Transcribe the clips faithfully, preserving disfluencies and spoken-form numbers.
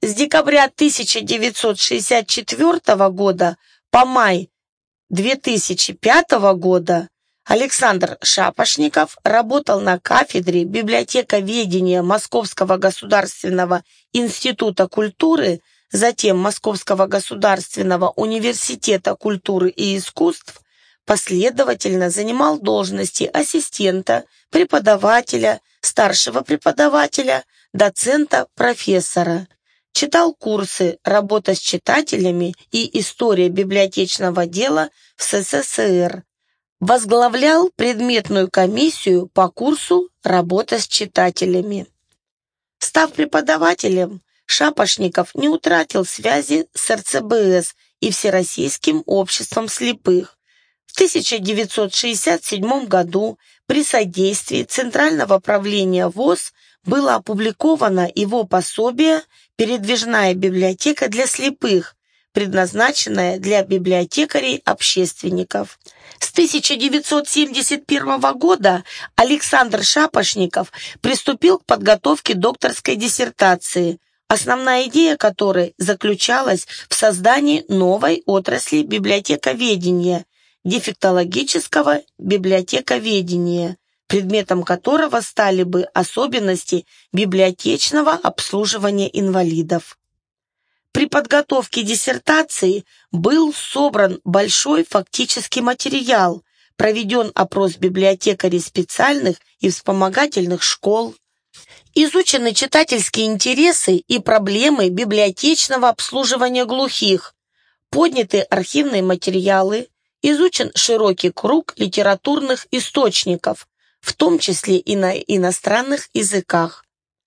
С декабря тысяча девятьсот шестьдесят четвёртого года по май две тысячи пятого года Александр Шапошников работал на кафедре библиотековедения Московского государственного института культуры, затем Московского государственного университета культуры и искусств, последовательно занимал должности ассистента, преподавателя, старшего преподавателя, доцента, профессора. Читал курсы «Работа с читателями» и «История библиотечного дела в СССР». Возглавлял предметную комиссию по курсу «Работа с читателями». Став преподавателем, Шапошников не утратил связи с эр цэ бэ эс и Всероссийским обществом слепых. В тысяча девятьсот шестьдесят седьмом году при содействии Центрального правления ВОС было опубликовано его пособие «Передвижная библиотека для слепых», предназначенная для библиотекарей-общественников. С тысяча девятьсот семьдесят первого года Александр Шапошников приступил к подготовке докторской диссертации, основная идея которой заключалась в создании новой отрасли библиотековедения – дефектологического библиотековедения, предметом которого стали бы особенности библиотечного обслуживания инвалидов. При подготовке диссертации был собран большой фактический материал, проведен опрос библиотекарей специальных и вспомогательных школ, изучены читательские интересы и проблемы библиотечного обслуживания глухих, подняты архивные материалы, изучен широкий круг литературных источников, в том числе и на иностранных языках.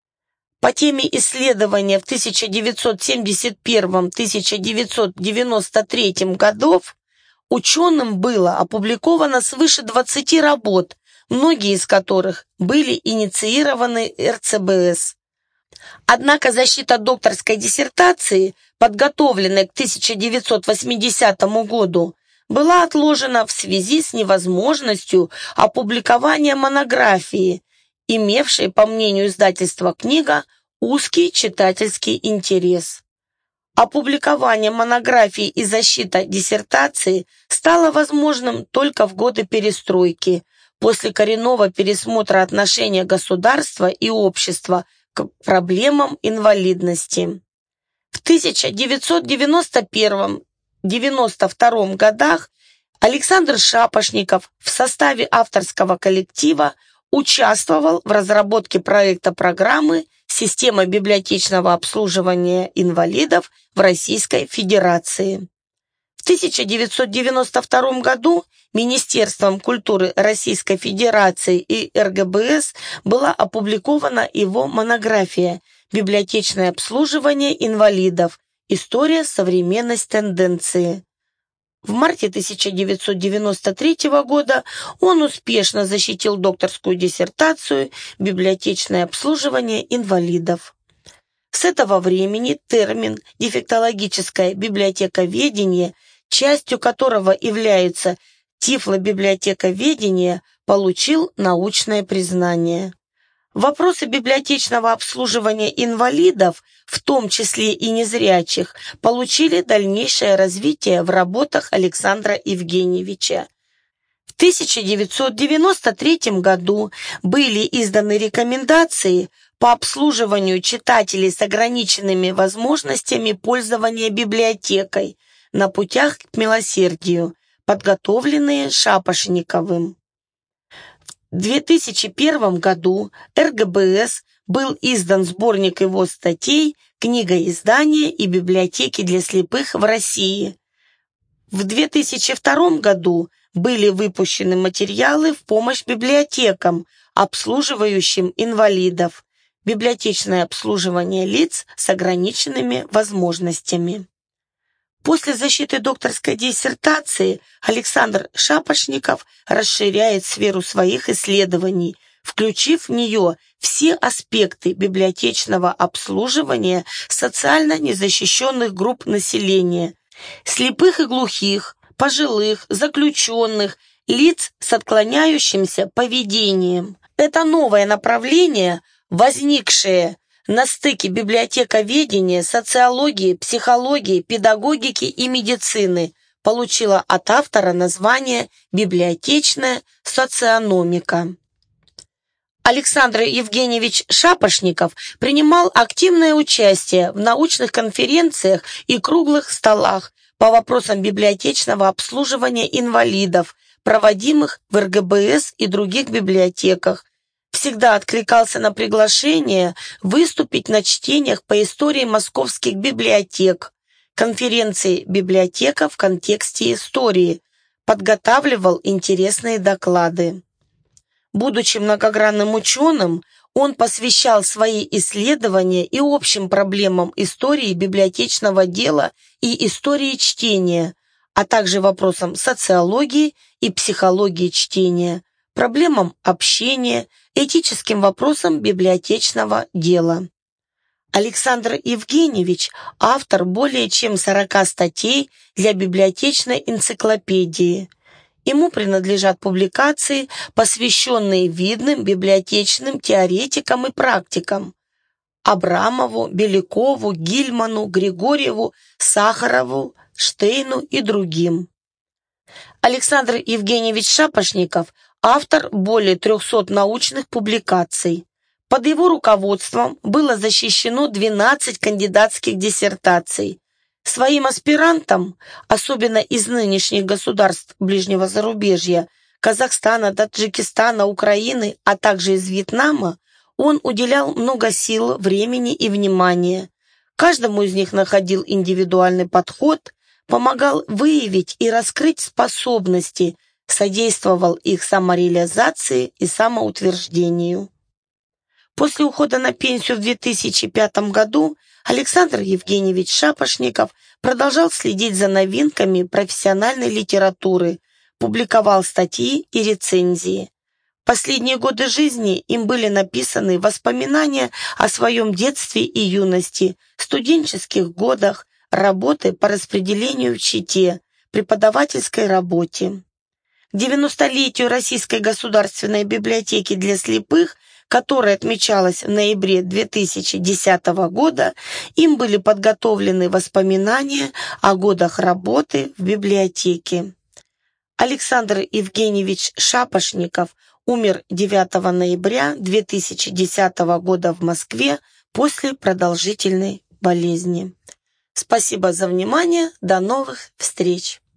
По теме исследования в тысяча девятьсот семьдесят первом — тысяча девятьсот девяносто третьем годов ученым было опубликовано свыше двадцати работ, многие из которых были инициированы эр цэ бэ эс. Однако защита докторской диссертации, подготовленной к тысяча девятьсот восьмидесятому году, была отложена в связи с невозможностью опубликования монографии, имевшей, по мнению издательства «Книга», узкий читательский интерес. Опубликование монографии и защита диссертации стало возможным только в годы перестройки, после коренного пересмотра отношения государства и общества к проблемам инвалидности. В тысяча девятьсот девяносто первом — девяносто втором годах Александр Шапошников в составе авторского коллектива участвовал в разработке проекта программы «Система библиотечного обслуживания инвалидов в Российской Федерации». В тысяча девятьсот девяносто втором году Министерством культуры Российской Федерации и эр гэ бэ эс была опубликована его монография «Библиотечное обслуживание инвалидов. История, современность, тенденции». В марте тысяча девятьсот девяносто третьего года он успешно защитил докторскую диссертацию «Библиотечное обслуживание инвалидов». С этого времени термин «дефектологическое библиотековедение», частью которого является тифлобиблиотековедение, получил научное признание. Вопросы библиотечного обслуживания инвалидов, в том числе и незрячих, получили дальнейшее развитие в работах Александра Евгеньевича. В тысяча девятьсот девяносто третьем году были изданы рекомендации по обслуживанию читателей с ограниченными возможностями пользования библиотекой на путях к милосердию, подготовленные Шапошниковым. В две тысячи первом году эр гэ бэ эс был издан сборник его статей «Книга издания и библиотеки для слепых в России». В две тысячи втором году были выпущены материалы в помощь библиотекам, обслуживающим инвалидов, библиотечное обслуживание лиц с ограниченными возможностями. После защиты докторской диссертации Александр Шапошников расширяет сферу своих исследований, включив в нее все аспекты библиотечного обслуживания социально незащищенных групп населения, слепых и глухих, пожилых, заключенных, лиц с отклоняющимся поведением. Это новое направление, возникшее На стыке библиотековедения, социологии, психологии, педагогики и медицины получила от автора название «Библиотечная социономика». Александр Евгеньевич Шапошников принимал активное участие в научных конференциях и круглых столах по вопросам библиотечного обслуживания инвалидов, проводимых в эр гэ бэ эс и других библиотеках. Всегда откликался на приглашение выступить на чтениях по истории московских библиотек, конференции «Библиотека в контексте истории», подготавливал интересные доклады. Будучи многогранным ученым, он посвящал свои исследования и общим проблемам истории библиотечного дела и истории чтения, а также вопросам социологии и психологии чтения, проблемам общения, этическим вопросам библиотечного дела. Александр Евгеньевич – автор более чем сорока статей для библиотечной энциклопедии. Ему принадлежат публикации, посвященные видным библиотечным теоретикам и практикам: Абрамову, Белякову, Гильману, Григорьеву, Сахарову, Штейну и другим. Александр Евгеньевич Шапошников – автор более трехсот научных публикаций. Под его руководством было защищено двенадцать кандидатских диссертаций. Своим аспирантам, особенно из нынешних государств ближнего зарубежья, Казахстана, Таджикистана, Украины, а также из Вьетнама, он уделял много сил, времени и внимания. Каждому из них находил индивидуальный подход, помогал выявить и раскрыть способности, содействовал их самореализации и самоутверждению. После ухода на пенсию в две тысячи пятом году Александр Евгеньевич Шапошников продолжал следить за новинками профессиональной литературы, публиковал статьи и рецензии. Последние годы жизни им были написаны воспоминания о своем детстве и юности, студенческих годах, работы по распределению в Чите, преподавательской работе. К девяностолетию Российской государственной библиотеки для слепых, которая отмечалась в ноябре две тысячи десятого года, им были подготовлены воспоминания о годах работы в библиотеке. Александр Евгеньевич Шапошников умер девятого ноября две тысячи десятого года в Москве после продолжительной болезни. Спасибо за внимание. До новых встреч!